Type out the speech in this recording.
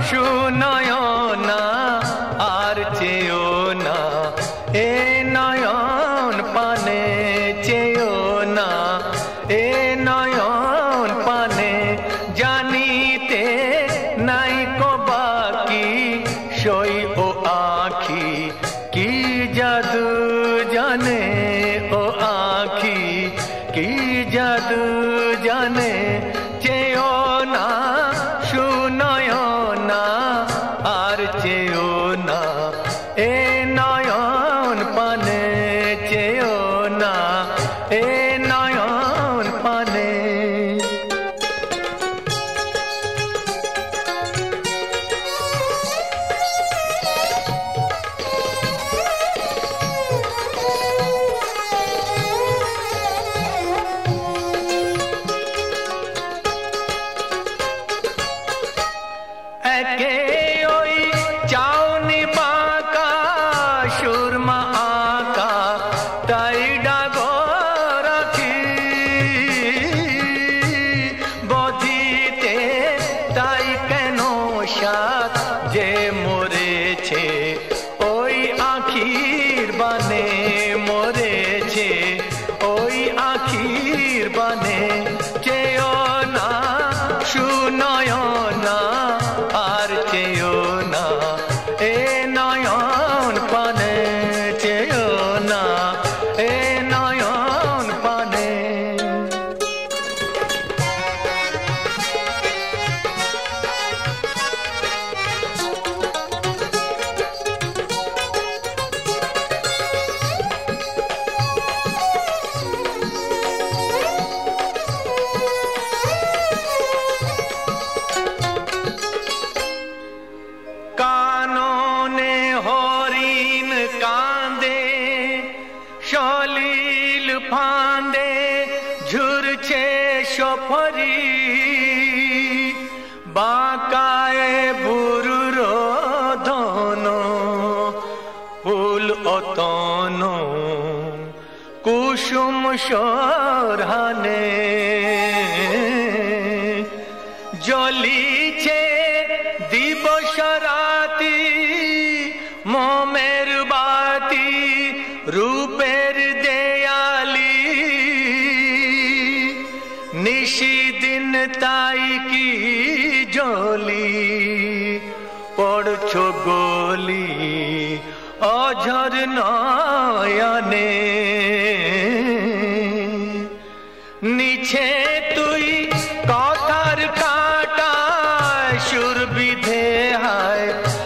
শুনয় না আর চেয়েও না, এ নয়ন পানে চেয়েও না, এ নয়ন পানে জানিতে নাই কো বাকি সই ও আখি কি জাদু জানে, ও আখি কি জাদু জানে। চেয়েও না শুনয় না আর চেয়েও না, এ নয়ন পানে চেয়েও না, এ নয়ন পানে। একে ওই চাউনি বাঁকা সুরমা আঁকা তাই ডাগো রাখি, বধিতে তাই কেন সাত যে মরেছে ওই আখির বানে, মরেছে ওই আখির বানে। চেয়েও না শুনয় না আর চেয়েও না, এ নয়ন পানে চেয়েও না, এ নয়ন পানে। কাননে হরিণ কাঁদে সলিল ফাঁদে ঝুরছে সফরি, বাঁকায় ভুরুর ধন ফুল অতন কুসুম সরহানে, জ্বলিছে দিবস রাতি মোমের বাতি রূপের দেয়ালি, নিশিদিন তাই কি জ্বলি পড়ছো গলি অঝর নয়নে। নিছে তুই কথার কাটা সুর বিধে হায়